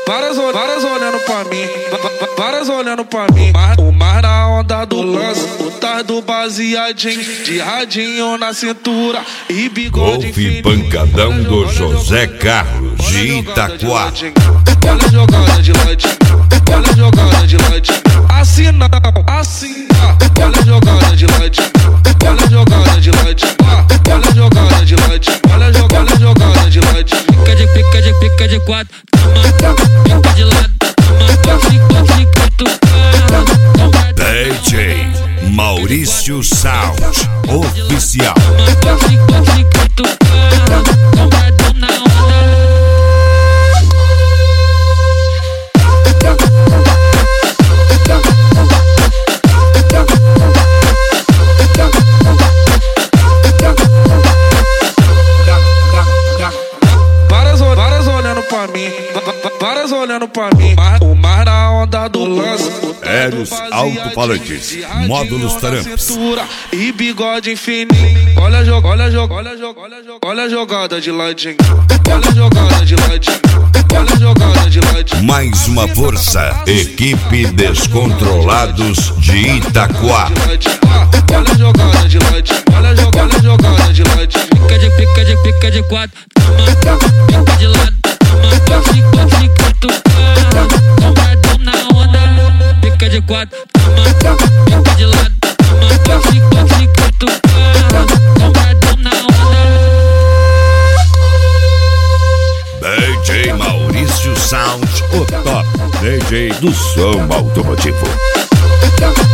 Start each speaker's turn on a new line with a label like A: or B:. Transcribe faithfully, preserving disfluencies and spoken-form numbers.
A: Várias, várias olhando pra mim, várias olhando pra mim. O mar na onda do lance, o tar do baseadinho, de radinho na cintura e bigode.
B: Houve pancadão do José Carlos de Itaquá.
A: Olha a jogada de ladinho, olha a jogada de ladinho. Assim não, assim não. Olha a jogada de ladinho, olha a jogada de ladinho. Olha a jogada de ladinho, olha a jogada, jogada de ladinho.
C: Pica de pica de pica de quatro, toma, pica de lado, toma, fica, fica, tu cara.
B: D J Maurício Sound Oficial.
C: Toma, fica, fica, tu cara, tombadão na onda.
A: Várias olhando pra mim, o mar na onda do lance.
B: Eros alto-falantes, módulos taramps
A: e bigode fininho. Olha a jogada, olha a jogada, olha a jogada, olha a jogada de ladinho. Olha a jogada de ladinho, olha a jogada de ladinho.
B: Mais uma força, equipe Descontrolados de Itaquá.
A: Olha a jogada de ladinho, olha a jogada, jogada de ladinho.
C: Pica de pica de pica de quatro, toma, pica de lado, toma, fica, fica, tu cara, tombadão na onda. Pica de quatro, toma, pica de lado, toma, fica, fica, tu cara, tombadão na onda.
B: D J Maurício Sound, o top D J do som automotivo.